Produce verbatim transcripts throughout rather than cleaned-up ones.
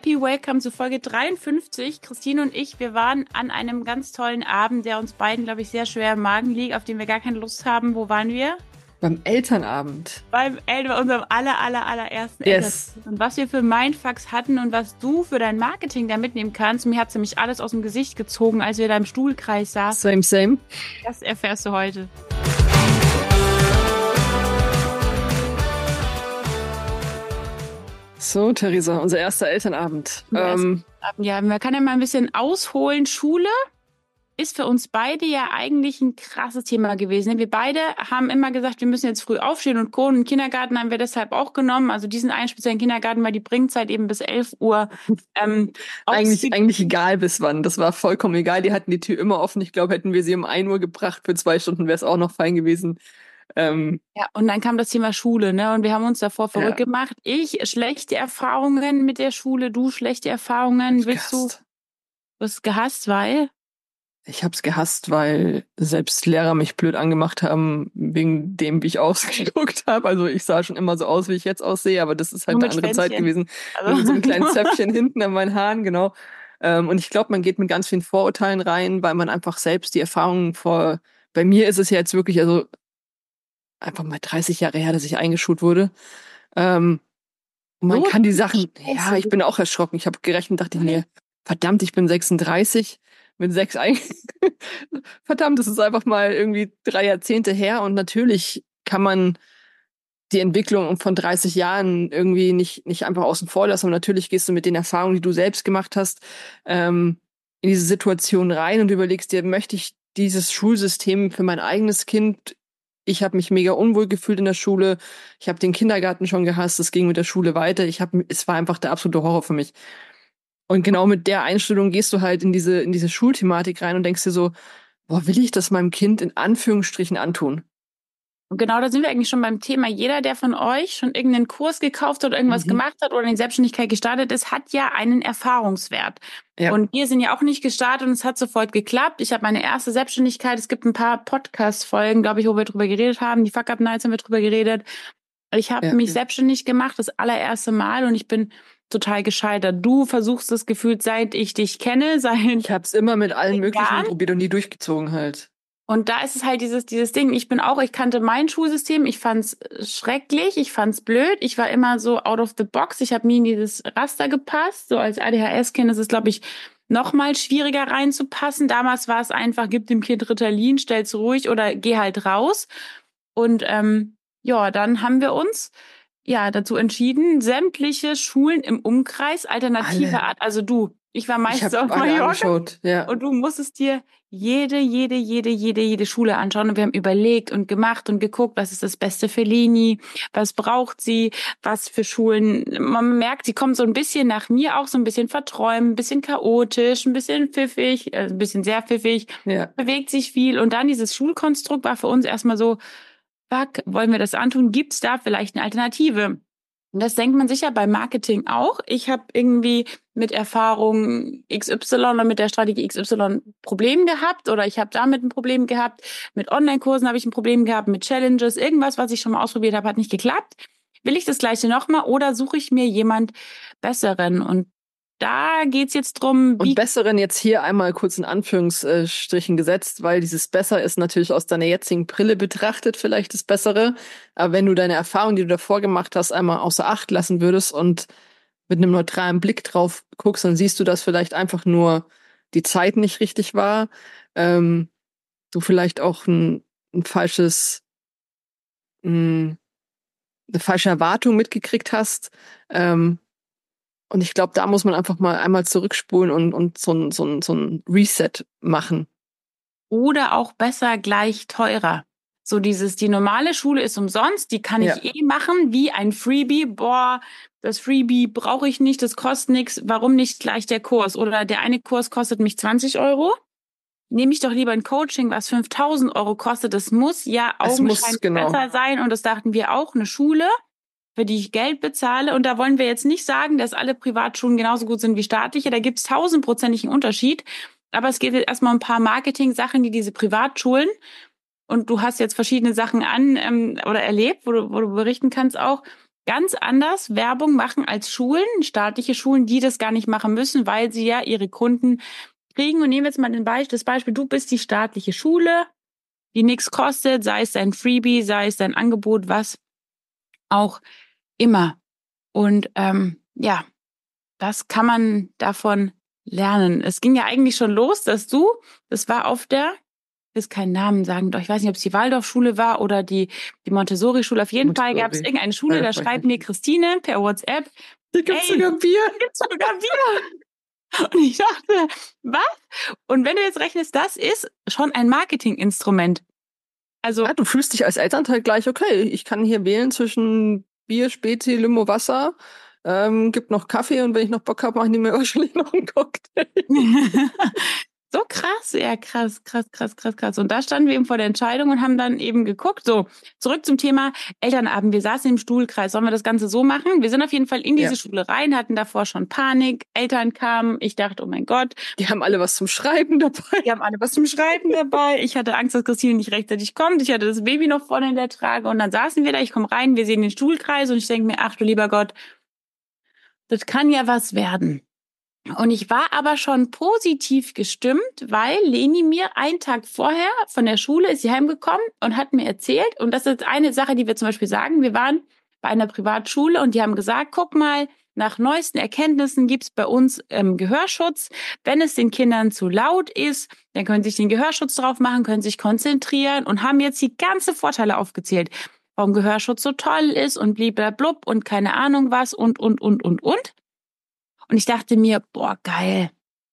Happy Welcome zu Folge dreiundfünfzig. Christine und ich, wir waren an einem ganz tollen Abend, der uns beiden, glaube ich, sehr schwer im Magen liegt, auf den wir gar keine Lust haben. Wo waren wir? Beim Elternabend. Beim El- bei unserem aller, aller, allerersten Yes. Elternabend. Und was wir für Mindfucks hatten und was du für dein Marketing da mitnehmen kannst. Mir hat es nämlich alles aus dem Gesicht gezogen, als wir da im Stuhlkreis saßen. Same, same. Das erfährst du heute. So, Theresa, unser erster Elternabend. Ähm, Ja, man kann ja mal ein bisschen ausholen. Schule ist für uns beide ja eigentlich ein krasses Thema gewesen. Wir beide haben immer gesagt, wir müssen jetzt früh aufstehen und Co. Und den Kindergarten haben wir deshalb auch genommen. Also diesen einen speziellen Kindergarten war die Bringzeit eben bis elf Uhr. Ähm, eigentlich, eigentlich egal bis wann. Das war vollkommen egal. Die hatten die Tür immer offen. Ich glaube, hätten wir sie um ein Uhr gebracht für zwei Stunden, wäre es auch noch fein gewesen. Ähm, Ja, und dann kam das Thema Schule, ne? Und wir haben uns davor verrückt Ja. gemacht. Ich schlechte Erfahrungen mit der Schule, du schlechte Erfahrungen. Willst du gehasst. was gehasst, weil? Ich hab's gehasst, weil selbst Lehrer mich blöd angemacht haben, wegen dem, wie ich ausgeguckt habe. Also ich sah schon immer so aus, wie ich jetzt aussehe, aber das ist halt Nur eine mit andere Zeit Schwänzchen. gewesen. Also- Mit so einem kleinen Zöpfchen hinten an meinen Haaren, genau. Ähm, und ich glaube, man geht mit ganz vielen Vorurteilen rein, weil man einfach selbst die Erfahrungen vor... Bei mir ist es ja jetzt wirklich, also einfach mal dreißig Jahre her, dass ich eingeschult wurde. Ähm, und man So, kann die Sachen... Scheiße. Ja, ich bin auch erschrocken. Ich habe gerechnet, dachte ich mir, verdammt, ich bin sechsunddreißig, mit sechs ein... Verdammt, das ist einfach mal irgendwie drei Jahrzehnte her und natürlich kann man die Entwicklung von dreißig Jahren irgendwie nicht, nicht einfach außen vor lassen. Und natürlich gehst du mit den Erfahrungen, die du selbst gemacht hast, ähm, in diese Situation rein und überlegst dir, möchte ich dieses Schulsystem für mein eigenes Kind? Ich habe mich mega unwohl gefühlt in der Schule. Ich habe den Kindergarten schon gehasst. Es ging mit der Schule weiter. Ich habe, es war einfach der absolute Horror für mich. Und genau mit der Einstellung gehst du halt in diese, in diese Schulthematik rein und denkst dir so, boah, will ich das meinem Kind in Anführungsstrichen antun? Und genau, da sind wir eigentlich schon beim Thema. Jeder, der von euch schon irgendeinen Kurs gekauft oder irgendwas Mhm. gemacht hat oder in die Selbstständigkeit gestartet ist, hat ja einen Erfahrungswert. Ja. Und wir sind ja auch nicht gestartet und es hat sofort geklappt. Ich habe meine erste Selbstständigkeit. Es gibt ein paar Podcast-Folgen, glaube ich, wo wir drüber geredet haben. Die Fuck-Up-Nights haben wir drüber geredet. Ich habe Ja. mich selbstständig gemacht, das allererste Mal, und ich bin total gescheitert. Du versuchst das Gefühl, seit ich dich kenne, seit Ich habe es immer mit allen möglichen Jahren. probiert und nie durchgezogen halt. Und da ist es halt dieses, dieses Ding. Ich bin auch, ich kannte mein Schulsystem, ich fand's schrecklich, ich fand's blöd, ich war immer so out of the box, ich habe nie in dieses Raster gepasst. So als A D H S-Kind ist es, glaube ich, noch mal schwieriger reinzupassen. Damals war es einfach, gib dem Kind Ritalin, stell's ruhig oder geh halt raus. Und ähm, ja, dann haben wir uns ja dazu entschieden, sämtliche Schulen im Umkreis alternative Alle. Art, also du, ich war Ich meistens habe auf alle Mallorca. angeschaut. Ja. Und du musstest dir jede, jede, jede, jede, jede Schule anschauen. Und wir haben überlegt und gemacht und geguckt, was ist das Beste für Leni, was braucht sie, was für Schulen. Man merkt, sie kommt so ein bisschen nach mir auch, so ein bisschen verträumt, ein bisschen chaotisch, ein bisschen pfiffig, äh, ein bisschen sehr pfiffig, Ja. bewegt sich viel. Und dann dieses Schulkonstrukt war für uns erstmal so, fuck, wollen wir das antun? Gibt's da vielleicht eine Alternative? Und das denkt man sicher beim Marketing auch. Ich habe irgendwie mit Erfahrung X Y oder mit der Strategie X Y ein Problem gehabt oder ich habe damit ein Problem gehabt. Mit Online-Kursen habe ich ein Problem gehabt, mit Challenges. Irgendwas, was ich schon mal ausprobiert habe, hat nicht geklappt. Will ich das Gleiche nochmal oder suche ich mir jemand Besseren? Und da geht's jetzt drum, Und wie Besseren jetzt hier einmal kurz in Anführungsstrichen gesetzt, weil dieses Besser ist natürlich aus deiner jetzigen Brille betrachtet vielleicht das Bessere. Aber wenn du deine Erfahrung, die du davor gemacht hast, einmal außer Acht lassen würdest und mit einem neutralen Blick drauf guckst, dann siehst du, dass vielleicht einfach nur die Zeit nicht richtig war. Ähm, du vielleicht auch ein, ein falsches, mh, eine falsche Erwartung mitgekriegt hast. Ähm, Und ich glaube, da muss man einfach mal einmal zurückspulen und, und so ein, so ein, so ein Reset machen. oder auch besser gleich teurer. So dieses, die normale Schule ist umsonst, die kann Ja. ich eh machen, wie ein Freebie. Boah, das Freebie brauche ich nicht, das kostet nichts. Warum nicht gleich der Kurs? Oder der eine Kurs kostet mich zwanzig Euro. Nehme ich doch lieber ein Coaching, was fünftausend Euro kostet. Das muss ja Es muss, augenscheinlich genau. besser sein. Und das dachten wir auch, eine Schule, für die ich Geld bezahle. Und da wollen wir jetzt nicht sagen, dass alle Privatschulen genauso gut sind wie staatliche. Da gibt es tausendprozentigen Unterschied. Aber es geht jetzt erstmal um ein paar Marketing-Sachen, die diese Privatschulen, und du hast jetzt verschiedene Sachen an ähm, oder erlebt, wo du, wo du berichten kannst auch, ganz anders Werbung machen als Schulen, staatliche Schulen, die das gar nicht machen müssen, weil sie ja ihre Kunden kriegen. Und nehmen wir jetzt mal den Be- das Beispiel, du bist die staatliche Schule, die nichts kostet, sei es dein Freebie, sei es dein Angebot, was auch immer. Und ähm, ja, das kann man davon lernen. Es ging ja eigentlich schon los, dass du, das war auf der, ich will keinen Namen sagen, doch ich weiß nicht, ob es die Waldorfschule war oder die, die Montessori-Schule. Auf jeden Montessori. Fall gab es irgendeine Schule, Ja, da das weiß schreibt ich mir nicht. Christine per WhatsApp, Hier gibt's Ey, sogar Bier. hier gibt's sogar Bier. Und ich dachte, was? Und wenn du jetzt rechnest, das ist schon ein Marketinginstrument. Also, Ja, du fühlst dich als Elternteil gleich, okay, ich kann hier wählen zwischen Bier, Spezi, Limo, Wasser, ähm, gibt noch Kaffee und wenn ich noch Bock habe, mache ich mir wahrscheinlich noch einen Cocktail. so krass, ja, krass, krass, krass, krass, krass. Und da standen wir eben vor der Entscheidung und haben dann eben geguckt. So, zurück zum Thema Elternabend. Wir saßen im Stuhlkreis. Sollen wir das Ganze so machen? Wir sind auf jeden Fall in diese Ja. Schule rein, hatten davor schon Panik. Eltern kamen. Ich dachte, oh mein Gott. Die haben alle was zum Schreiben dabei. Die haben alle was zum Schreiben dabei. Ich hatte Angst, dass Christine nicht rechtzeitig kommt. Ich hatte das Baby noch vorne in der Trage. Und dann saßen wir da. Ich komme rein, wir sehen den Stuhlkreis und ich denke mir, ach du lieber Gott, das kann ja was werden. Und ich war aber schon positiv gestimmt, weil Leni mir einen Tag vorher von der Schule ist sie heimgekommen und hat mir erzählt, und das ist eine Sache, die wir zum Beispiel sagen, wir waren bei einer Privatschule und die haben gesagt, guck mal, nach neuesten Erkenntnissen gibt's bei uns ähm, Gehörschutz. Wenn es den Kindern zu laut ist, dann können sie sich den Gehörschutz drauf machen, können sich konzentrieren und haben jetzt die ganzen Vorteile aufgezählt, warum Gehörschutz so toll ist und bliblablub und keine Ahnung was und, und, und, und, und. Und ich dachte mir, boah, geil.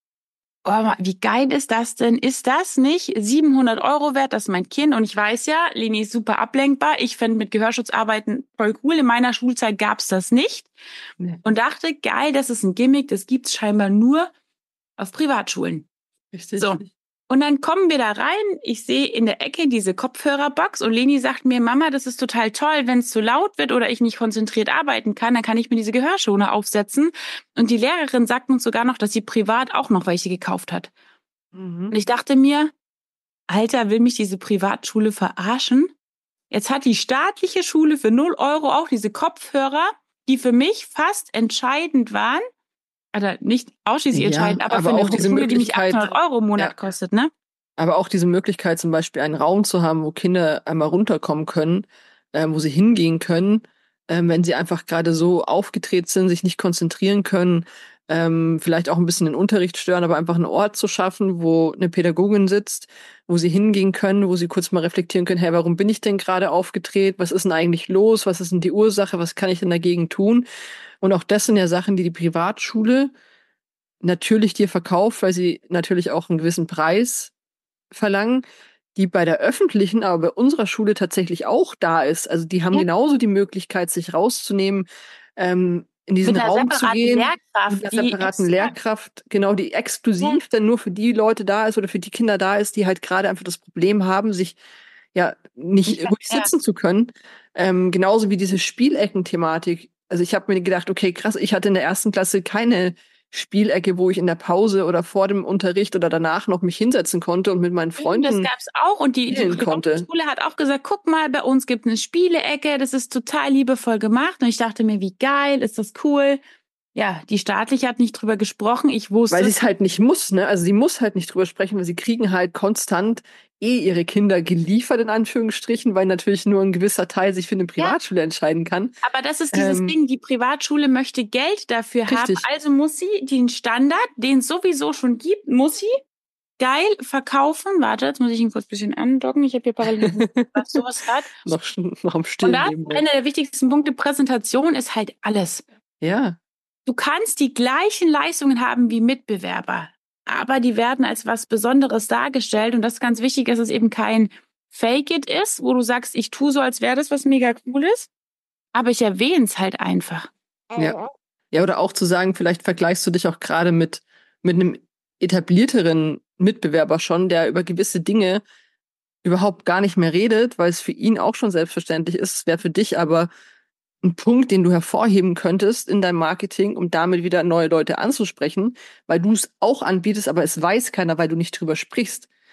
Oh, wie geil ist das denn? Ist das nicht siebenhundert Euro wert, dass mein Kind, und ich weiß ja, Leni ist super ablenkbar, ich fände mit Gehörschutz arbeiten voll cool. In meiner Schulzeit gab's das nicht. Nee. Und dachte, geil, das ist ein Gimmick, das gibt's scheinbar nur auf Privatschulen. Richtig. So. Und dann kommen wir da rein, ich sehe in der Ecke diese Kopfhörerbox und Leni sagt mir, Mama, das ist total toll, wenn es zu laut wird oder ich nicht konzentriert arbeiten kann, dann kann ich mir diese Gehörschoner aufsetzen. Und die Lehrerin sagt uns sogar noch, dass sie privat auch noch welche gekauft hat. Mhm. Und ich dachte mir, Alter, will mich diese Privatschule verarschen? Jetzt hat die staatliche Schule für null Euro auch diese Kopfhörer, die für mich fast entscheidend waren. Also nicht ausschließlich Ja, entscheidend, aber, aber für eine auch diese Schule, die mich Möglichkeit- achthundert Euro im Monat Ja. kostet, ne? Aber auch diese Möglichkeit, zum Beispiel einen Raum zu haben, wo Kinder einmal runterkommen können, ähm, wo sie hingehen können, ähm, wenn sie einfach gerade so aufgedreht sind, sich nicht konzentrieren können, ähm, vielleicht auch ein bisschen den Unterricht stören, aber einfach einen Ort zu schaffen, wo eine Pädagogin sitzt, wo sie hingehen können, wo sie kurz mal reflektieren können, hey, warum bin ich denn gerade aufgedreht? Was ist denn eigentlich los? Was ist denn die Ursache? Was kann ich denn dagegen tun? Und auch das sind ja Sachen, die die Privatschule natürlich dir verkauft, weil sie natürlich auch einen gewissen Preis verlangen, die bei der öffentlichen, aber bei unserer Schule tatsächlich auch da ist. Also die haben Ja. genauso die Möglichkeit, sich rauszunehmen, ähm, in diesen Mit einer Raum zu separaten gehen, Lehrkraft, mit einer die separaten extra- Lehrkraft, genau, die exklusiv Ja. dann nur für die Leute da ist oder für die Kinder da ist, die halt gerade einfach das Problem haben, sich ja nicht Ja, ruhig ja. sitzen zu können. Ähm, genauso wie diese Spielecken-Thematik. Also ich habe mir gedacht, okay, krass, ich hatte in der ersten Klasse keine Spielecke, wo ich in der Pause oder vor dem Unterricht oder danach noch mich hinsetzen konnte und mit meinen Das Freunden gab's auch. Und die, die spielen konnte. Privatschule hat auch gesagt, guck mal, bei uns gibt es eine Spielecke, das ist total liebevoll gemacht. Und ich dachte mir, wie geil, ist das cool. Ja, die staatliche hat nicht drüber gesprochen. Ich wusste Weil sie es. es halt nicht muss, ne? Also sie muss halt nicht drüber sprechen, weil sie kriegen halt konstant eh ihre Kinder geliefert, in Anführungsstrichen, weil natürlich nur ein gewisser Teil sich für eine Privatschule entscheiden kann. Aber das ist dieses Ähm, Ding, die Privatschule möchte Geld dafür haben. Richtig. Also muss sie den Standard, den es sowieso schon gibt, muss sie geil verkaufen. Warte, jetzt muss ich ihn kurz ein bisschen andocken. Ich habe hier parallel was sowas hat. noch, noch am Und Stillen da nebenbei. einer der wichtigsten Punkte, Präsentation ist halt alles. Ja, Du kannst die gleichen Leistungen haben wie Mitbewerber, aber die werden als was Besonderes dargestellt. Und das ist ganz wichtig, dass es eben kein Fake-It ist, wo du sagst, ich tue so, als wäre das was mega cool ist, aber ich erwähne es halt einfach. ja. Ja, oder auch zu sagen, vielleicht vergleichst du dich auch gerade mit, mit einem etablierteren Mitbewerber schon, der über gewisse Dinge überhaupt gar nicht mehr redet, weil es für ihn auch schon selbstverständlich ist. Es wäre für dich aber ein Punkt, den du hervorheben könntest in deinem Marketing, um damit wieder neue Leute anzusprechen, weil du es auch anbietest, aber es weiß keiner, weil du nicht drüber sprichst.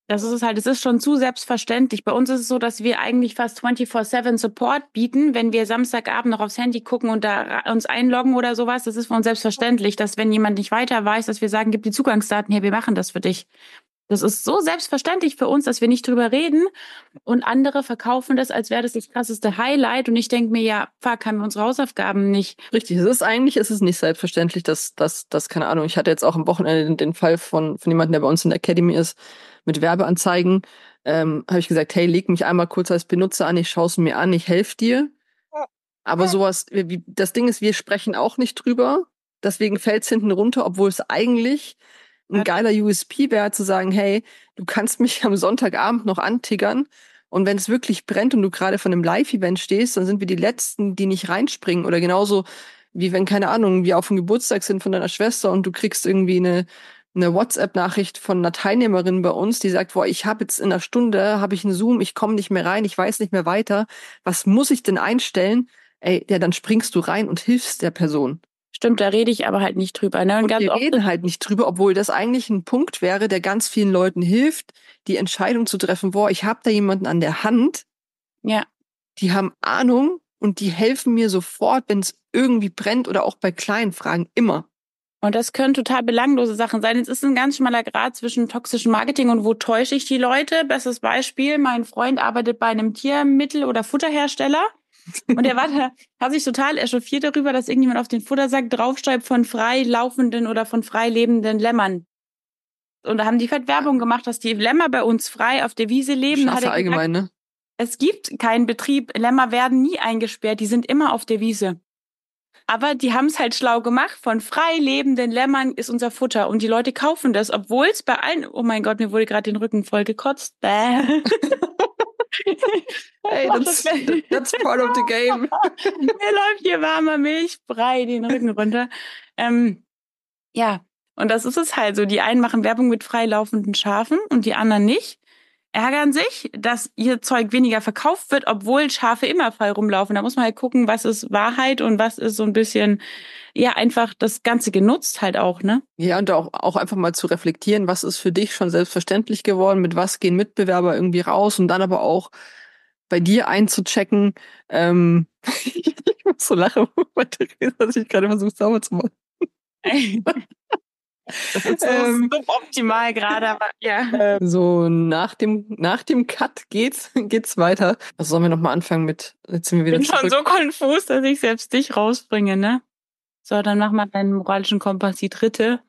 Das ist es halt, es ist schon zu selbstverständlich. Bei uns ist es so, dass wir eigentlich fast vierundzwanzig sieben Support bieten, wenn wir Samstagabend noch aufs Handy gucken und da uns einloggen oder sowas. Das ist für uns selbstverständlich, dass wenn jemand nicht weiter weiß, dass wir sagen, gib die Zugangsdaten her, wir machen das für dich. Das ist so selbstverständlich für uns, dass wir nicht drüber reden und andere verkaufen das, als wäre das das krasseste Highlight und ich denke mir, ja, fuck, haben wir unsere Hausaufgaben nicht. Richtig, es ist eigentlich, es ist nicht selbstverständlich, dass, dass, dass, keine Ahnung, ich hatte jetzt auch am Wochenende den, den Fall von, von jemandem, der bei uns in der Academy ist, mit Werbeanzeigen, ähm, habe ich gesagt, hey, leg mich einmal kurz als Benutzer an, ich schaue es mir an, ich helfe dir. Aber sowas, wie, das Ding ist, wir sprechen auch nicht drüber, deswegen fällt's hinten runter, obwohl es eigentlich ein geiler U S P wäre, zu sagen, hey, du kannst mich am Sonntagabend noch antiggern und wenn es wirklich brennt und du gerade von einem Live-Event stehst, dann sind wir die Letzten, die nicht reinspringen. Oder genauso wie wenn, keine Ahnung, wir auf dem Geburtstag sind von deiner Schwester und du kriegst irgendwie eine, eine WhatsApp-Nachricht von einer Teilnehmerin bei uns, die sagt, boah, ich habe jetzt in einer Stunde, habe ich einen Zoom, ich komme nicht mehr rein, ich weiß nicht mehr weiter. Was muss ich denn einstellen? Ey, ja, dann springst du rein und hilfst der Person. Stimmt, da rede ich aber halt nicht drüber. Ne? Und, Und ganz wir oft reden halt nicht drüber, obwohl das eigentlich ein Punkt wäre, der ganz vielen Leuten hilft, die Entscheidung zu treffen, boah, ich habe da jemanden an der Hand, ja. die haben Ahnung und die helfen mir sofort, wenn es irgendwie brennt oder auch bei kleinen Fragen immer. Und das können total belanglose Sachen sein. Es ist ein ganz schmaler Grad zwischen toxischem Marketing und wo täusche ich die Leute. Bestes Beispiel, mein Freund arbeitet bei einem Tiermittel- oder Futterhersteller. Und er war da, hat sich total echauffiert darüber, dass irgendjemand auf den Futtersack draufschreibt von frei laufenden oder von frei lebenden Lämmern. Und da haben die fett Werbung gemacht, dass die Lämmer bei uns frei auf der Wiese leben. Schafe Hat er gesagt, allgemein, ne? es gibt keinen Betrieb. Lämmer werden nie eingesperrt. Die sind immer auf der Wiese. Aber die haben es halt schlau gemacht. Von frei lebenden Lämmern ist unser Futter. Und die Leute kaufen das, obwohl es bei allen, oh mein Gott, mir wurde gerade den Rücken voll gekotzt. Bäh. Hey, that's, that's part of the game. Mir läuft hier warmer Milchbrei den Rücken runter. Ähm, ja, und das ist es halt so. Die einen machen Werbung mit freilaufenden Schafen und die anderen nicht. Ärgern sich, dass ihr Zeug weniger verkauft wird, obwohl Schafe immer frei rumlaufen. Da muss man halt gucken, was ist Wahrheit und was ist so ein bisschen, ja, einfach das Ganze genutzt halt auch, ne? Ja, und auch, auch einfach mal zu reflektieren, was ist für dich schon selbstverständlich geworden, mit was gehen Mitbewerber irgendwie raus und dann aber auch bei dir einzuchecken. Ähm, ich muss so lachen, weil Theresa, dass ich gerade versuche, sauber zu machen. Das ist so ähm, suboptimal gerade, aber ja. So, nach dem, nach dem Cut geht's, geht's weiter. Also sollen wir nochmal anfangen mit, jetzt sind wir wieder ich bin zurück. schon so konfus, dass ich selbst dich rausbringe, ne? So, dann mach mal deinen moralischen Kompass, die dritte.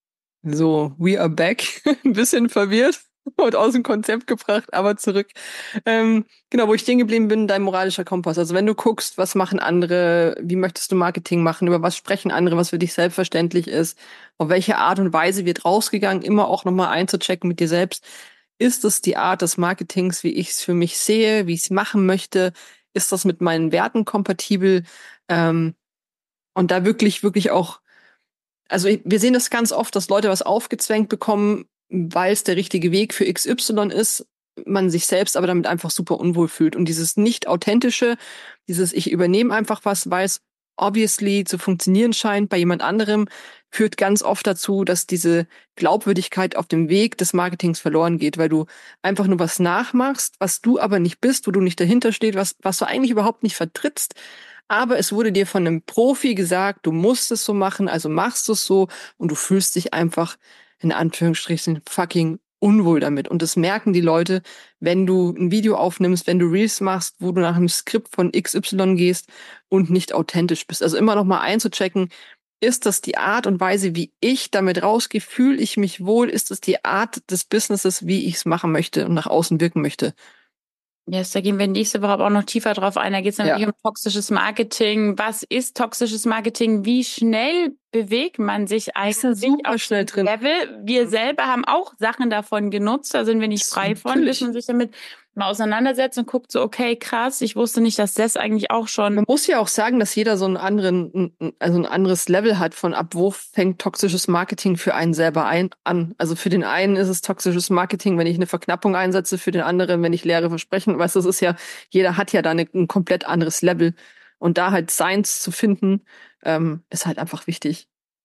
So, we are back. Ein bisschen verwirrt und aus dem Konzept gebracht, aber zurück. Ähm, genau, wo ich stehen geblieben bin, dein moralischer Kompass. Also wenn du guckst, was machen andere, wie möchtest du Marketing machen, über was sprechen andere, was für dich selbstverständlich ist, auf welche Art und Weise wird rausgegangen, immer auch nochmal einzuchecken mit dir selbst. Ist es die Art des Marketings, wie ich es für mich sehe, wie ich es machen möchte? Ist das mit meinen Werten kompatibel? Ähm, und da wirklich, wirklich auch, also wir sehen das ganz oft, dass Leute was aufgezwängt bekommen, weil es der richtige Weg für X Y ist, man sich selbst aber damit einfach super unwohl fühlt. Und dieses nicht-authentische, dieses ich übernehme einfach was, weil es obviously zu funktionieren scheint bei jemand anderem, führt ganz oft dazu, dass diese Glaubwürdigkeit auf dem Weg des Marketings verloren geht, weil du einfach nur was nachmachst, was du aber nicht bist, wo du nicht dahinter stehst, was, was du eigentlich überhaupt nicht vertrittst. Aber es wurde dir von einem Profi gesagt, du musst es so machen, also machst du es so und du fühlst dich einfach in Anführungsstrichen fucking unwohl damit. Und das merken die Leute, wenn du ein Video aufnimmst, wenn du Reels machst, wo du nach einem Skript von X Y gehst und nicht authentisch bist. Also immer noch mal einzuchecken, ist das die Art und Weise, wie ich damit rausgehe? Fühle ich mich wohl? Ist das die Art des Businesses, wie ich es machen möchte und nach außen wirken möchte? Yes, da gehen wir nächste Woche aber auch noch tiefer drauf ein. Da geht es natürlich ja. um toxisches Marketing. Was ist toxisches Marketing? Wie schnell bewegt man sich eigentlich super auf schnell drin. Level? Wir selber haben auch Sachen davon genutzt. Da sind wir nicht frei von, Natürlich. bis man sich damit mal auseinandersetzt und guckt so, okay, krass, ich wusste nicht, dass das eigentlich auch schon... Man muss ja auch sagen, dass jeder so einen anderen, also ein anderes Level hat von ab wo fängt toxisches Marketing für einen selber ein, an. Also für den einen ist es toxisches Marketing, wenn ich eine Verknappung einsetze, für den anderen, wenn ich leere Versprechen, weißt du, das ist ja, jeder hat ja da eine, ein komplett anderes Level. Und da halt seins zu finden, ähm, ist halt einfach wichtig.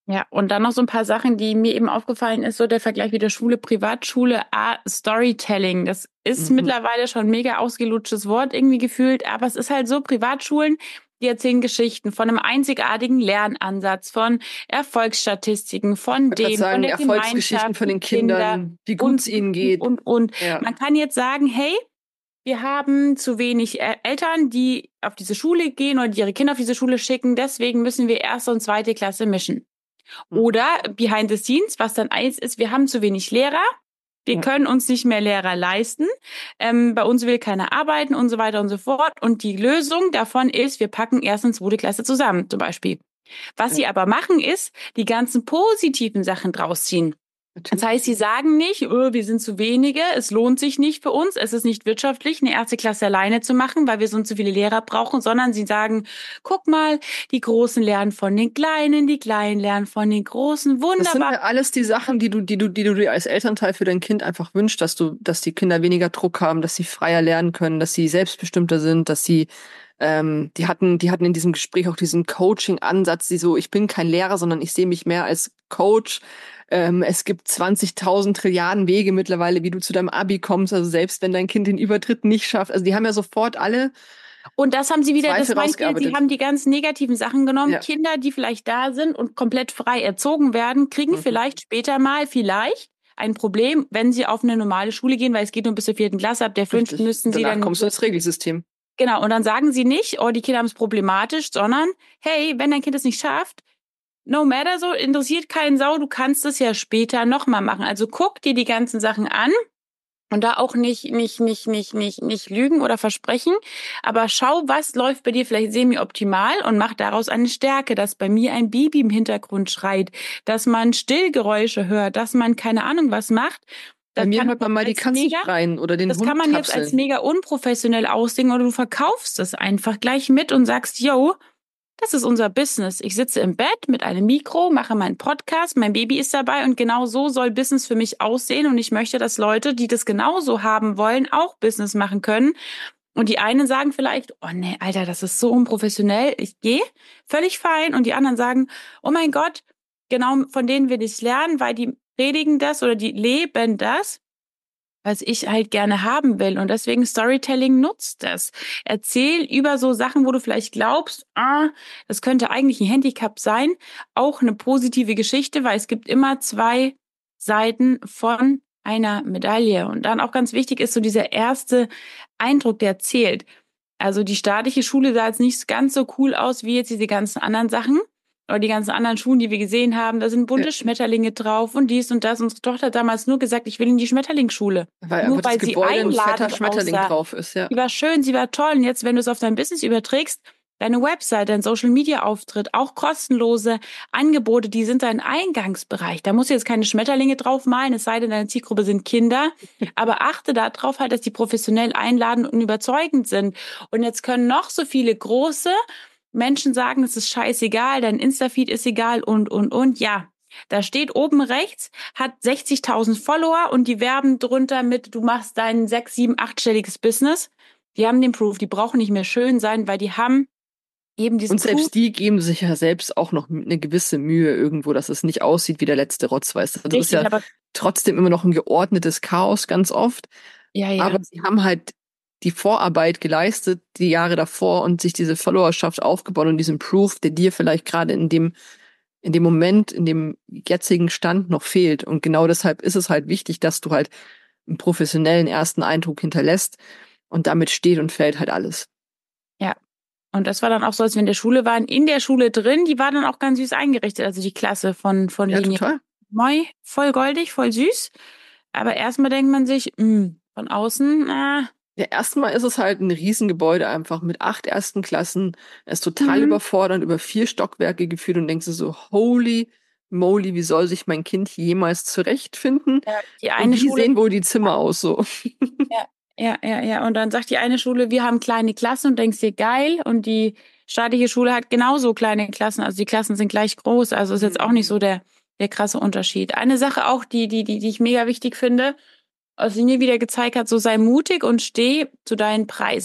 Ja, und dann noch so ein paar Sachen, die mir eben aufgefallen ist, so der Vergleich wieder Schule, Privatschule, ah, Storytelling. Das ist Mhm. mittlerweile schon ein mega ausgelutschtes Wort irgendwie gefühlt, aber es ist halt so, Privatschulen, die erzählen Geschichten von einem einzigartigen Lernansatz, von Erfolgsstatistiken, Ich von wollte gerade dem, von sagen, der Erfolgsgeschichten Gemeinschaft, von die den Kinder Kindern, wie gut und, es ihnen und, geht. und, und. Ja. Man kann jetzt sagen, hey, wir haben zu wenig äh, Eltern, die auf diese Schule gehen oder die ihre Kinder auf diese Schule schicken, deswegen müssen wir erste und zweite Klasse mischen. Mhm. Oder behind the scenes, was dann eins ist, wir haben zu wenig Lehrer, wir Ja. können uns nicht mehr Lehrer leisten, ähm, bei uns will keiner arbeiten und so weiter und so fort. Und die Lösung davon ist, wir packen erste und zweite Klasse zusammen, zum Beispiel. Was Ja. sie aber machen, ist, die ganzen positiven Sachen draus ziehen. Das Natürlich. heißt, sie sagen nicht, oh, wir sind zu wenige, es lohnt sich nicht für uns, es ist nicht wirtschaftlich, eine erste Klasse alleine zu machen, weil wir sonst zu viele Lehrer brauchen, sondern sie sagen, guck mal, die Großen lernen von den Kleinen, die Kleinen lernen von den Großen, Das sind wunderbar. ja alles die Sachen, die du, die du, die du dir als Elternteil für dein Kind einfach wünschst, dass du, dass die Kinder weniger Druck haben, dass sie freier lernen können, dass sie selbstbestimmter sind, dass sie, ähm, die hatten, die hatten in diesem Gespräch auch diesen Coaching-Ansatz, die so, ich bin kein Lehrer, sondern ich sehe mich mehr als Coach. Ähm, es gibt zwanzigtausend Trilliarden Wege mittlerweile, wie du zu deinem Abi kommst, also selbst wenn dein Kind den Übertritt nicht schafft. Also die haben ja sofort alle Und das haben sie wieder, das Zweifel meine ich wieder, sie rausgearbeitet. haben die ganz negativen Sachen genommen. Ja. Kinder, die vielleicht da sind und komplett frei erzogen werden, kriegen Mhm. vielleicht später mal, vielleicht ein Problem, wenn sie auf eine normale Schule gehen, weil es geht nur bis zur vierten Klasse, ab der fünften Richtig. müssten sie Danach dann. kommst du ins Regelsystem. Genau, und dann sagen sie nicht, oh, die Kinder haben es problematisch, sondern, hey, wenn dein Kind es nicht schafft, no matter so, interessiert keinen Sau, du kannst es ja später nochmal machen. Also guck dir die ganzen Sachen an und da auch nicht, nicht, nicht, nicht, nicht, nicht lügen oder versprechen, aber schau, was läuft bei dir vielleicht semi-optimal und mach daraus eine Stärke, dass bei mir ein Baby im Hintergrund schreit, dass man Stillgeräusche hört, dass man keine Ahnung was macht. Bei Das mir kann hört man man mal die als Katzen mega schreien oder den das kann Hund man jetzt als tapseln. mega unprofessionell aussehen oder du verkaufst es einfach gleich mit und sagst, yo, das ist unser Business. Ich sitze im Bett mit einem Mikro, mache meinen Podcast, mein Baby ist dabei und genau so soll Business für mich aussehen und ich möchte, dass Leute, die das genauso haben wollen, auch Business machen können. Und die einen sagen vielleicht, oh nee, Alter, das ist so unprofessionell, ich gehe, völlig fein. Und die anderen sagen, oh mein Gott, genau von denen will ich lernen, weil die predigen das oder die leben das, was ich halt gerne haben will. Und deswegen Storytelling nutzt das. Erzähl über so Sachen, wo du vielleicht glaubst, ah, das könnte eigentlich ein Handicap sein, auch eine positive Geschichte, weil es gibt immer zwei Seiten von einer Medaille. Und dann auch ganz wichtig ist so dieser erste Eindruck, der zählt. Also die staatliche Schule sah jetzt nicht ganz so cool aus wie jetzt diese ganzen anderen Sachen. Oder die ganzen anderen Schulen, die wir gesehen haben, da sind bunte Ja. Schmetterlinge drauf und dies und das. Unsere Tochter hat damals nur gesagt, ich will in die Schmetterlingsschule. Weil Nur einfach das weil sie Gebäude ein fetter einladend Schmetterling aussah. drauf ist, ja. Sie war schön, sie war toll. Und jetzt, wenn du es auf dein Business überträgst, deine Website, dein Social-Media-Auftritt, auch kostenlose Angebote, die sind dein Eingangsbereich. Da musst du jetzt keine Schmetterlinge drauf malen, es sei denn, deine Zielgruppe sind Kinder. Aber achte darauf halt, dass die professionell einladend und überzeugend sind. Und jetzt können noch so viele große Menschen sagen, es ist scheißegal, dein Insta-Feed ist egal und, und, und. Ja, da steht oben rechts, hat sechzigtausend Follower und die werben drunter mit, du machst dein sechs, sieben, achtstelliges Business. Die haben den Proof, die brauchen nicht mehr schön sein, weil die haben eben diesen Und Proof. selbst die geben sich ja selbst auch noch eine gewisse Mühe irgendwo, dass es nicht aussieht wie der letzte Rotz, weißt du. Also das ist Richtig, ja aber trotzdem immer noch ein geordnetes Chaos ganz oft. ja, ja. Aber sie haben halt die Vorarbeit geleistet, die Jahre davor und sich diese Followerschaft aufgebaut und diesen Proof, der dir vielleicht gerade in dem, in dem Moment, in dem jetzigen Stand noch fehlt. Und genau deshalb ist es halt wichtig, dass du halt einen professionellen ersten Eindruck hinterlässt und damit steht und fällt halt alles. Ja. Und das war dann auch so, als wir in der Schule waren, in der Schule drin, die war dann auch ganz süß eingerichtet, also die Klasse von, von Ja, Linie. total. Moi, voll goldig, voll süß. Aber erstmal denkt man sich, mh, von außen, äh, Ja, erstmal ist es halt ein Riesengebäude einfach mit acht ersten Klassen. Er ist total mhm. überfordernd, über vier Stockwerke geführt und denkst du so, holy moly, wie soll sich mein Kind jemals zurechtfinden? Ja, die Und eine wie Schule, sehen wohl die Zimmer aus so? ja, ja, ja, ja. Und dann sagt die eine Schule, wir haben kleine Klassen und denkst dir, geil. Und die staatliche Schule hat genauso kleine Klassen. Also die Klassen sind gleich groß. Also ist jetzt auch nicht so der, der krasse Unterschied. Eine Sache auch, die, die, die, die ich mega wichtig finde, was sie mir wieder gezeigt hat, so sei mutig und steh zu deinen Preisen.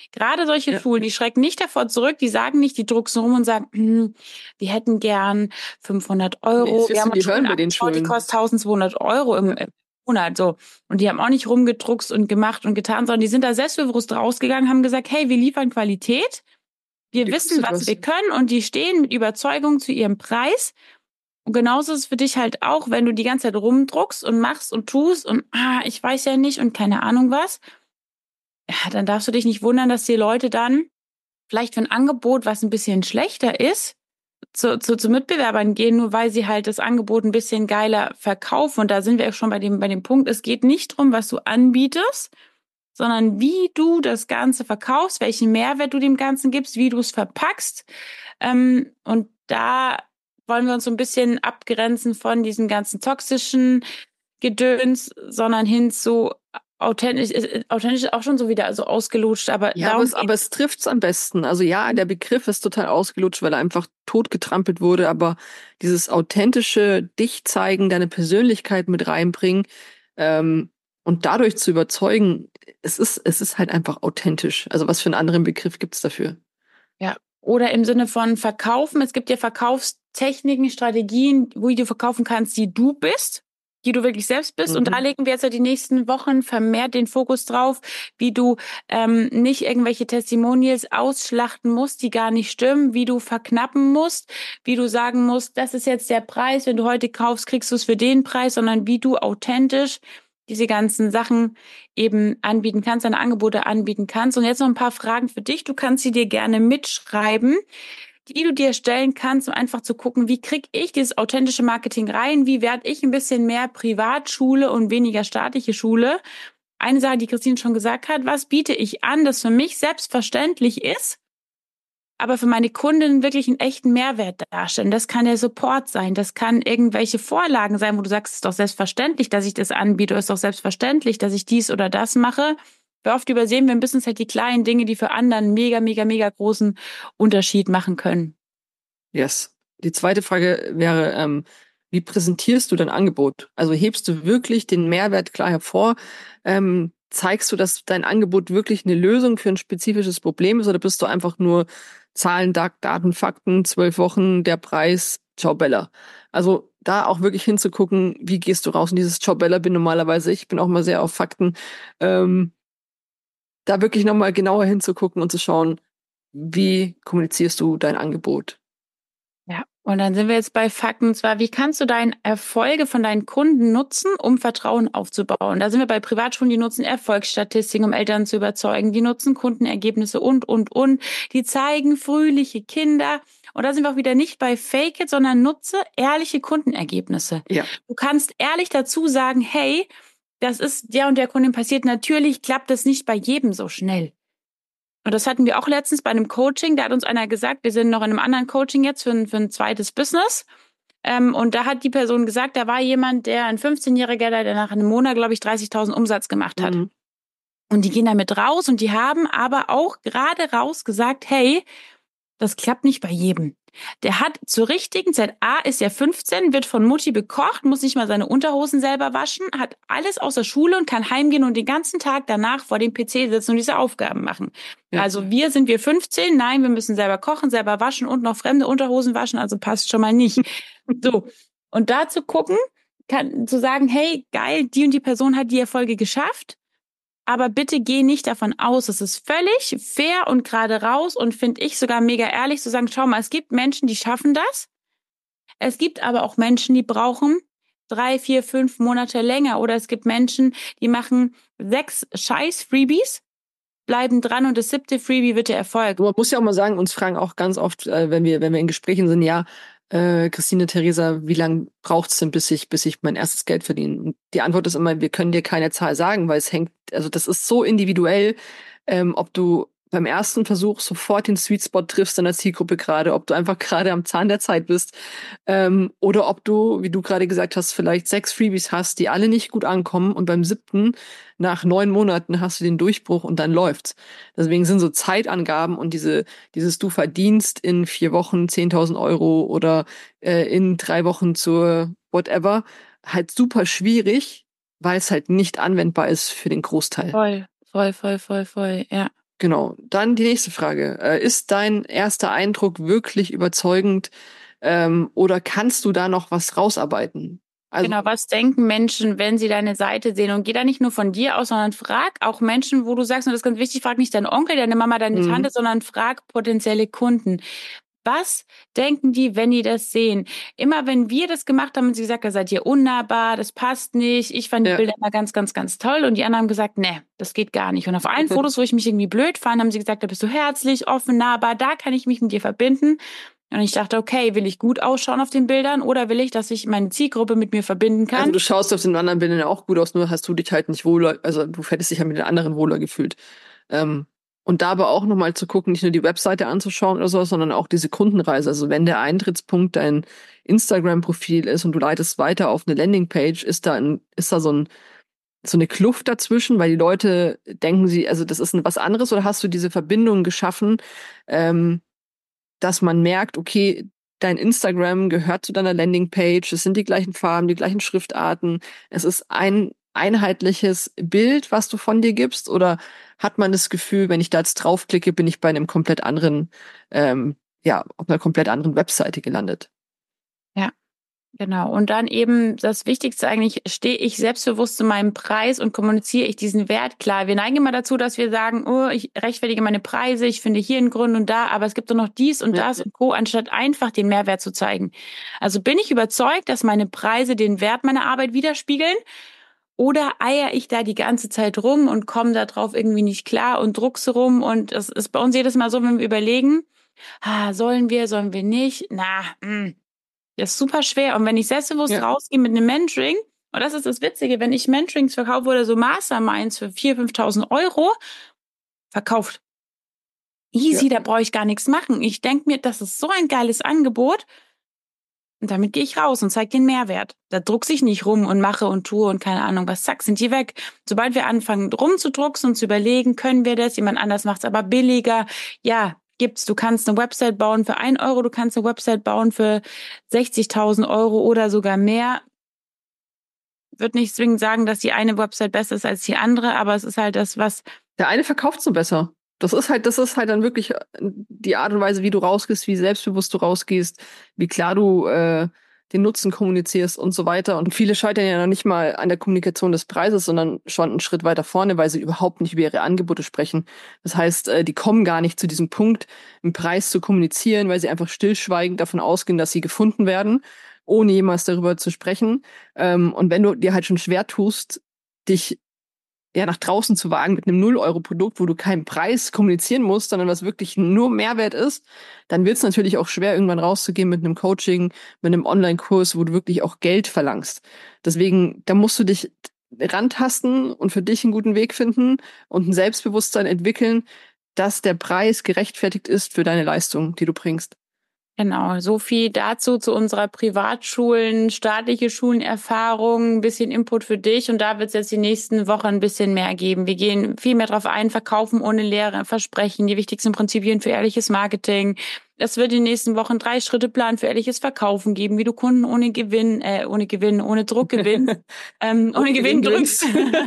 Gerade solche Ja. Schulen, die schrecken nicht davor zurück, die sagen nicht, die drucksen rum und sagen, hm, wir hätten gern fünfhundert Nee, Euro. das Wir wirst du haben uns nie hören Schulen bei den angeschaut, die Schulen. kosten eintausendzweihundert Euro im, Ja. im Monat. So. Und die haben auch nicht rumgedruckst und gemacht und getan, sondern die sind da selbstbewusst rausgegangen, haben gesagt, hey, wir liefern Qualität, wir Die wissen, kostet was was. wir können und die stehen mit Überzeugung zu ihrem Preis. Und genauso ist es für dich halt auch, wenn du die ganze Zeit rumdruckst und machst und tust und ah, ich weiß ja nicht und keine Ahnung was, ja, dann darfst du dich nicht wundern, dass die Leute dann vielleicht für ein Angebot, was ein bisschen schlechter ist, zu, zu, zu Mitbewerbern gehen, nur weil sie halt das Angebot ein bisschen geiler verkaufen. Und da sind wir auch schon bei dem, bei dem Punkt, es geht nicht drum, was du anbietest, sondern wie du das Ganze verkaufst, welchen Mehrwert du dem Ganzen gibst, wie du es verpackst. Ähm, und da wollen wir uns so ein bisschen abgrenzen von diesem ganzen toxischen Gedöns, sondern hin zu authentisch, ist, authentisch ist auch schon so wieder so ausgelutscht, aber Ja, aber darum es, aber es trifft's am besten. Also ja, der Begriff ist total ausgelutscht, weil er einfach totgetrampelt wurde, aber dieses authentische Dich zeigen, deine Persönlichkeit mit reinbringen, ähm, und dadurch zu überzeugen, es ist, es ist halt einfach authentisch. Also was für einen anderen Begriff gibt's dafür? Ja, oder im Sinne von Verkaufen. Es gibt ja Verkaufstechniken, Strategien, wo du verkaufen kannst, die du bist, die du wirklich selbst bist. Und da Mhm. legen wir jetzt ja die nächsten Wochen vermehrt den Fokus drauf, wie du ähm, nicht irgendwelche Testimonials ausschlachten musst, die gar nicht stimmen, wie du verknappen musst, wie du sagen musst, das ist jetzt der Preis, wenn du heute kaufst, kriegst du es für den Preis, sondern wie du authentisch diese ganzen Sachen eben anbieten kannst, deine Angebote anbieten kannst. Und jetzt noch ein paar Fragen für dich. Du kannst sie dir gerne mitschreiben, die du dir stellen kannst, um einfach zu gucken, wie kriege ich dieses authentische Marketing rein? Wie werde ich ein bisschen mehr Privatschule und weniger staatliche Schule? Eine Sache, die Christine schon gesagt hat, was biete ich an, das für mich selbstverständlich ist, aber für meine Kunden wirklich einen echten Mehrwert darstellen. Das kann der Support sein, das kann irgendwelche Vorlagen sein, wo du sagst, es ist doch selbstverständlich, dass ich das anbiete, es ist doch selbstverständlich, dass ich dies oder das mache. Weil oft übersehen wir im Business halt die kleinen Dinge, die für anderen mega, mega, mega großen Unterschied machen können. Yes. Die zweite Frage wäre, ähm, wie präsentierst du dein Angebot? Also hebst du wirklich den Mehrwert klar hervor? Ähm, zeigst du, dass dein Angebot wirklich eine Lösung für ein spezifisches Problem ist, oder bist du einfach nur Zahlen, Dat- Daten, Fakten, zwölf Wochen, der Preis, ciao Bella? Also da auch wirklich hinzugucken, wie gehst du raus in dieses Ciao Bella bin normalerweise, ich bin auch mal sehr auf Fakten, ähm, da wirklich nochmal genauer hinzugucken und zu schauen, wie kommunizierst du dein Angebot? Ja, und dann sind wir jetzt bei Fakten, und zwar, wie kannst du deine Erfolge von deinen Kunden nutzen, um Vertrauen aufzubauen? Da sind wir bei Privatschulen, die nutzen Erfolgsstatistiken, um Eltern zu überzeugen, die nutzen Kundenergebnisse und, und, und, die zeigen fröhliche Kinder. Und da sind wir auch wieder nicht bei Fake it, sondern nutze ehrliche Kundenergebnisse. Ja. Du kannst ehrlich dazu sagen, hey, das ist der und der Kundin passiert. Natürlich klappt das nicht bei jedem so schnell. Und das hatten wir auch letztens bei einem Coaching. Da hat uns einer gesagt, wir sind noch in einem anderen Coaching jetzt für ein, für ein zweites Business. Ähm, und da hat die Person gesagt, da war jemand, der ein fünfzehnjähriger, der nach einem Monat, glaube ich, dreißigtausend Umsatz gemacht hat. Mhm. Und die gehen damit raus und die haben aber auch gerade raus gesagt, hey, das klappt nicht bei jedem. Der hat zur richtigen Zeit, A, ist er fünfzehn, wird von Mutti bekocht, muss nicht mal seine Unterhosen selber waschen, hat alles außer Schule und kann heimgehen und den ganzen Tag danach vor dem P C sitzen und diese Aufgaben machen. Ja. Also wir sind wir fünfzehn, nein, wir müssen selber kochen, selber waschen und noch fremde Unterhosen waschen, also passt schon mal nicht. So. Und da zu gucken, kann, zu sagen, hey, geil, die und die Person hat die Erfolge geschafft. Aber bitte geh nicht davon aus, es ist völlig fair und gerade raus und finde ich sogar mega ehrlich zu sagen, schau mal, es gibt Menschen, die schaffen das. Es gibt aber auch Menschen, die brauchen drei, vier, fünf Monate länger. Oder es gibt Menschen, die machen sechs scheiß Freebies, bleiben dran und das siebte Freebie wird der Erfolg. Man muss ja auch mal sagen, uns fragen auch ganz oft, äh, wenn wir, wenn wir in Gesprächen sind, ja, äh, Christine, Theresa, wie lange braucht's denn, bis ich, bis ich mein erstes Geld verdiene? Und die Antwort ist immer, wir können dir keine Zahl sagen, weil es hängt, also das ist so individuell, ähm, ob du beim ersten Versuch sofort den Sweet Spot triffst in der Zielgruppe gerade, ob du einfach gerade am Zahn der Zeit bist, ähm, oder ob du, wie du gerade gesagt hast, vielleicht sechs Freebies hast, die alle nicht gut ankommen und beim siebten, nach neun Monaten hast du den Durchbruch und dann läuft's. Deswegen sind so Zeitangaben und diese, dieses du verdienst in vier Wochen zehntausend Euro oder äh, in drei Wochen zur whatever, halt super schwierig, weil es halt nicht anwendbar ist für den Großteil. Voll, voll, voll, voll, voll, ja. Genau. Dann die nächste Frage. Äh, ist dein erster Eindruck wirklich überzeugend, ähm, oder kannst du da noch was rausarbeiten? Also, Genau, was denken Menschen, wenn sie deine Seite sehen? Und geh da nicht nur von dir aus, sondern frag auch Menschen, wo du sagst, und das ist ganz wichtig, frag nicht deinen Onkel, deine Mama, deine mhm. Tante, sondern frag potenzielle Kunden. Was denken die, wenn die das sehen? Immer wenn wir das gemacht haben und sie gesagt, da seid ihr unnahbar, das passt nicht. Ich fand die Ja. Bilder immer ganz, ganz, ganz toll. Und die anderen haben gesagt, nee, das geht gar nicht. Und auf allen Fotos, wo ich mich irgendwie blöd fand, haben sie gesagt, da bist du herzlich, offen, nahbar, da kann ich mich mit dir verbinden. Und ich dachte, okay, will ich gut ausschauen auf den Bildern oder will ich, dass ich meine Zielgruppe mit mir verbinden kann? Also du schaust auf den anderen Bildern ja auch gut aus, nur hast du dich halt nicht wohler, also du hättest dich ja mit den anderen wohler gefühlt. Ähm, und da aber auch nochmal zu gucken, nicht nur die Webseite anzuschauen oder so, sondern auch diese Kundenreise. Also wenn der Eintrittspunkt dein Instagram-Profil ist und du leitest weiter auf eine Landingpage, ist da ein, ist da so ein, so eine Kluft dazwischen, weil die Leute denken sie, also das ist was anderes, oder hast du diese Verbindung geschaffen, ähm, dass man merkt, okay, dein Instagram gehört zu deiner Landingpage, es sind die gleichen Farben, die gleichen Schriftarten, es ist ein einheitliches Bild, was du von dir gibst, oder hat man das Gefühl, wenn ich da jetzt draufklicke, bin ich bei einem komplett anderen, ähm, ja, auf einer komplett anderen Webseite gelandet? Ja. Genau. Und dann eben das Wichtigste eigentlich, stehe ich selbstbewusst zu meinem Preis und kommuniziere ich diesen Wert klar. Wir neigen immer dazu, dass wir sagen, oh, ich rechtfertige meine Preise, ich finde hier einen Grund und da, aber es gibt doch noch dies und Ja. das und Co., anstatt einfach den Mehrwert zu zeigen. Also bin ich überzeugt, dass meine Preise den Wert meiner Arbeit widerspiegeln, oder eier ich da die ganze Zeit rum und komme da drauf irgendwie nicht klar und druckse rum, und es ist bei uns jedes Mal so, wenn wir überlegen, ah, sollen wir, sollen wir nicht, na, mh. Das ist super schwer. Und wenn ich selbstbewusst Ja. rausgehe mit einem Mentoring, und das ist das Witzige, wenn ich Mentorings verkaufe oder so Masterminds für viertausend, fünftausend Euro, verkauft. Easy, Ja. da brauche ich gar nichts machen. Ich denke mir, das ist so ein geiles Angebot. Und damit gehe ich raus und zeige den Mehrwert. Da druckse ich nicht rum und mache und tue und keine Ahnung was, zack, sind die weg. Sobald wir anfangen rumzudrucksen und zu überlegen, können wir das, jemand anders macht es aber billiger. Ja, gibt's. Du kannst eine Website bauen für ein Euro, du kannst eine Website bauen für sechzigtausend Euro oder sogar mehr. Würde nicht zwingend sagen, dass die eine Website besser ist als die andere, aber es ist halt das, was... Der eine verkauft so besser. Das ist halt, das ist halt dann wirklich die Art und Weise, wie du rausgehst, wie selbstbewusst du rausgehst, wie klar du äh, den Nutzen kommunizierst und so weiter. Und viele scheitern ja noch nicht mal an der Kommunikation des Preises, sondern schon einen Schritt weiter vorne, weil sie überhaupt nicht über ihre Angebote sprechen. Das heißt, äh, die kommen gar nicht zu diesem Punkt, einen Preis zu kommunizieren, weil sie einfach stillschweigend davon ausgehen, dass sie gefunden werden, ohne jemals darüber zu sprechen. Ähm, und wenn du dir halt schon schwer tust, dich ja nach draußen zu wagen mit einem null-Euro-Produkt, wo du keinen Preis kommunizieren musst, sondern was wirklich nur Mehrwert ist, dann wird es natürlich auch schwer, irgendwann rauszugehen mit einem Coaching, mit einem Online-Kurs, wo du wirklich auch Geld verlangst. Deswegen, da musst du dich rantasten und für dich einen guten Weg finden und ein Selbstbewusstsein entwickeln, dass der Preis gerechtfertigt ist für deine Leistung, die du bringst. Genau, so viel dazu zu unserer Privatschulen, staatliche Schulenerfahrung, ein bisschen Input für dich, und da wird es jetzt die nächsten Wochen ein bisschen mehr geben. Wir gehen viel mehr drauf ein, verkaufen ohne leere Versprechen, die wichtigsten Prinzipien für ehrliches Marketing. Es wird in den nächsten Wochen drei Schritte Plan für ehrliches Verkaufen geben, wie du Kunden ohne Gewinn, äh, ohne Gewinn, ohne Druck gewinnst, ähm, ohne, ohne Gewinn, Gewinn drückst,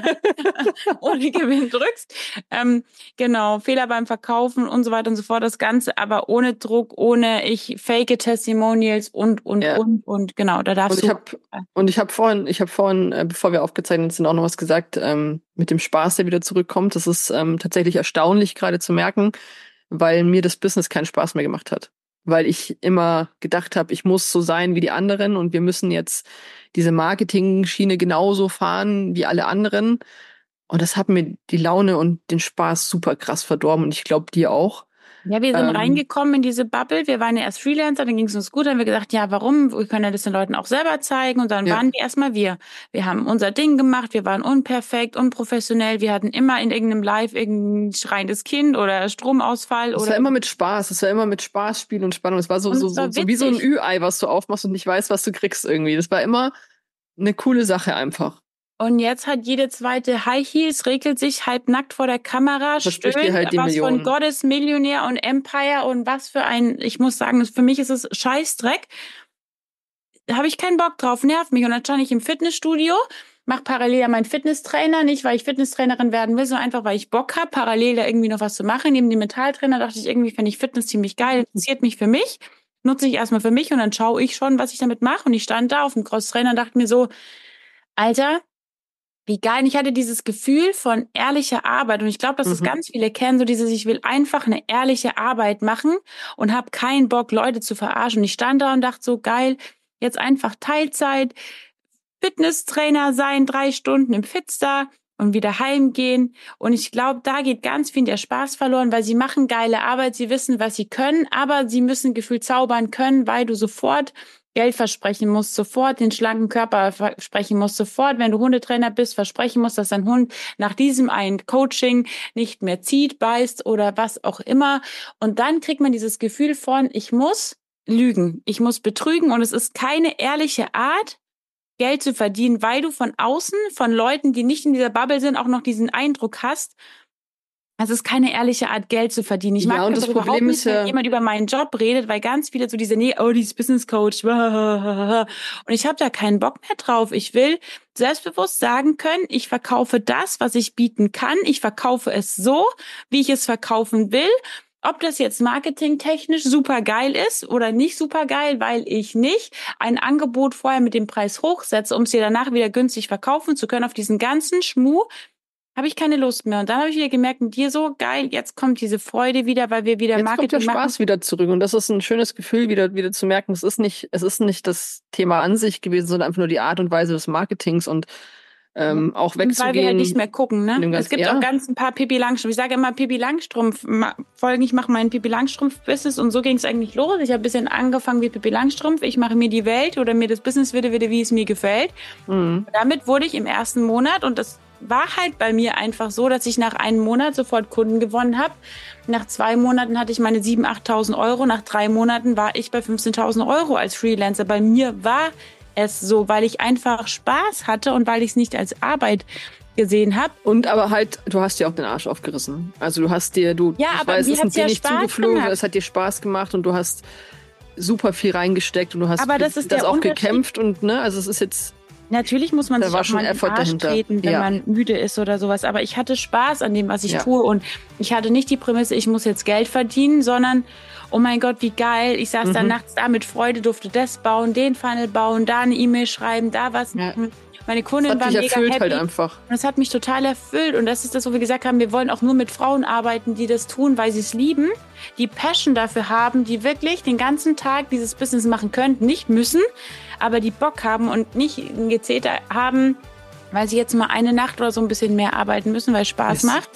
ohne Gewinn drückst. Ähm, genau, Fehler beim Verkaufen und so weiter und so fort. Das Ganze aber ohne Druck, ohne ich fake Testimonials und und ja. und und genau. Da darfst und ich du. Hab, und ich habe vorhin, ich habe vorhin, äh, bevor wir aufgezeichnet sind, auch noch was gesagt ähm, mit dem Spaß, der wieder zurückkommt. Das ist ähm, tatsächlich erstaunlich gerade zu merken, weil mir das Business keinen Spaß mehr gemacht hat. Weil ich immer gedacht habe, ich muss so sein wie die anderen und wir müssen jetzt diese Marketing-Schiene genauso fahren wie alle anderen. Und das hat mir die Laune und den Spaß super krass verdorben, und ich glaube dir auch. Ja, wir sind Ähm, reingekommen in diese Bubble. Wir waren ja erst Freelancer, dann ging es uns gut. Dann haben wir gesagt, ja, warum? Wir können ja das den Leuten auch selber zeigen. Und dann ja. waren wir erstmal wir. Wir haben unser Ding gemacht. Wir waren unperfekt, unprofessionell. Wir hatten immer in irgendeinem Live irgendein schreiendes Kind oder Stromausfall. Es oder war immer mit Spaß. Es war immer mit Spaß, Spiel und Spannung. Es war so, und so, es so, war so wie so ein witzig. Ü-Ei, was du aufmachst und nicht weißt, was du kriegst irgendwie. Das war immer eine coole Sache einfach. Und jetzt hat jede zweite High Heels, regelt sich halbnackt vor der Kamera, Verspricht dir stöhnt halt die was von Millionen. Gottes, Millionär und Empire und was für ein, ich muss sagen, für mich ist es Scheißdreck. Da habe ich keinen Bock drauf, nervt mich. Und dann stand ich im Fitnessstudio mache parallel ja meinen Fitnesstrainer, nicht weil ich Fitnesstrainerin werden will, sondern einfach, weil ich Bock habe, parallel da irgendwie noch was zu machen. Neben dem Mentaltrainer dachte ich irgendwie, fände ich Fitness ziemlich geil, interessiert mich für mich, nutze ich erstmal für mich und dann schaue ich schon, was ich damit mache. Und ich stand da auf dem Crosstrainer und dachte mir so, Alter, wie geil. Und ich hatte dieses Gefühl von ehrlicher Arbeit. Und ich glaube, dass das Mhm. ganz viele kennen, so dieses, ich will einfach eine ehrliche Arbeit machen und habe keinen Bock, Leute zu verarschen. Und ich stand da und dachte so, geil, jetzt einfach Teilzeit, Fitnesstrainer sein, drei Stunden im Fitstar und wieder heimgehen. Und ich glaube, da geht ganz viel der Spaß verloren, weil sie machen geile Arbeit, sie wissen, was sie können, aber sie müssen gefühlt zaubern können, weil du sofort Geld versprechen musst, sofort den schlanken Körper versprechen musst, sofort, wenn du Hundetrainer bist, versprechen musst, dass dein Hund nach diesem einen Coaching nicht mehr zieht, beißt oder was auch immer. Und dann kriegt man dieses Gefühl von, ich muss lügen, ich muss betrügen und es ist keine ehrliche Art, Geld zu verdienen, weil du von außen, von Leuten, die nicht in dieser Bubble sind, auch noch diesen Eindruck hast, es ist keine ehrliche Art, Geld zu verdienen. Ich Ja, mag und das das überhaupt Problem nicht, ist wenn ja- jemand über meinen Job redet, weil ganz viele so diese, nee, oh, die ist Business Coach. Und ich habe da keinen Bock mehr drauf. Ich will selbstbewusst sagen können, ich verkaufe das, was ich bieten kann. Ich verkaufe es so, wie ich es verkaufen will. Ob das jetzt marketingtechnisch super geil ist oder nicht super geil, weil ich nicht ein Angebot vorher mit dem Preis hochsetze, um es dir danach wieder günstig verkaufen zu können, auf diesen ganzen Schmuh, habe ich keine Lust mehr. Und dann habe ich wieder gemerkt, mit dir so, geil, jetzt kommt diese Freude wieder, weil wir wieder Jetzt Marketing kommt der Spaß machen. wieder zurück und das ist ein schönes Gefühl, wieder, wieder zu merken, es ist nicht, es ist nicht das Thema an sich gewesen, sondern einfach nur die Art und Weise des Marketings und ähm, auch Und weil wir halt wegzugehen. nicht mehr gucken, von ne? dem Es ganzen- gibt ja. auch ganz ein paar Pippi Langstrumpf. Ich sage immer Pippi Langstrumpf-Folgen. Ich mache meinen Pippi Langstrumpf-Business und so ging es eigentlich los. Ich habe ein bisschen angefangen wie Pippi Langstrumpf. Ich mache mir die Welt oder mir das Business wieder, wieder, wie es mir gefällt. Mhm. Damit wurde ich im ersten Monat, und das war halt bei mir einfach so, dass ich nach einem Monat sofort Kunden gewonnen habe. Nach zwei Monaten hatte ich meine siebentausend, achttausend Euro. Nach drei Monaten war ich bei fünfzehntausend Euro als Freelancer. Bei mir war es so, weil ich einfach Spaß hatte und weil ich es nicht als Arbeit gesehen habe. Und aber halt, du hast dir auch den Arsch aufgerissen. Also du hast dir, du, Ja, ich aber weiß, mir es sind hat's dir ja nicht Spaß zugeflogen, gemacht. es hat dir Spaß gemacht und du hast super viel reingesteckt und du hast Aber das ist der auch Unterschied. gekämpft und ne, also es ist jetzt Natürlich muss man Da sich war auch schon mal in den Effort Arsch dahinter. treten, wenn Ja. man müde ist oder sowas. Aber ich hatte Spaß an dem, was ich Ja. tue. Und ich hatte nicht die Prämisse, ich muss jetzt Geld verdienen, sondern, oh mein Gott, wie geil. Ich saß Mhm. dann nachts da mit Freude, durfte das bauen, den Funnel bauen, da eine E-Mail schreiben, da was Ja. machen. Meine das Kundin hat war dich mega erfüllt happy. halt einfach. Und das hat mich total erfüllt. Und das ist das, wo wir gesagt haben, wir wollen auch nur mit Frauen arbeiten, die das tun, weil sie es lieben, die Passion dafür haben, die wirklich den ganzen Tag dieses Business machen können, nicht müssen, aber die Bock haben und nicht ein Gezeter haben, weil sie jetzt mal eine Nacht oder so ein bisschen mehr arbeiten müssen, weil es Spaß Yes. macht.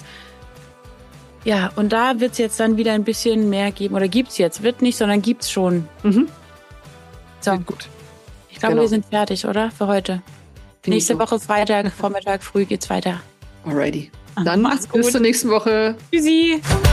Ja, und da wird es jetzt dann wieder ein bisschen mehr geben. Oder gibt es jetzt? Wird nicht, sondern gibt es schon. Mhm. So, Wird gut. ich glaube, Genau. wir sind fertig, oder? Für heute. Finito. Nächste Woche Freitag, Vormittag, früh geht's weiter. Alrighty. Dann Mach's bis gut. zur nächsten Woche. Tschüssi.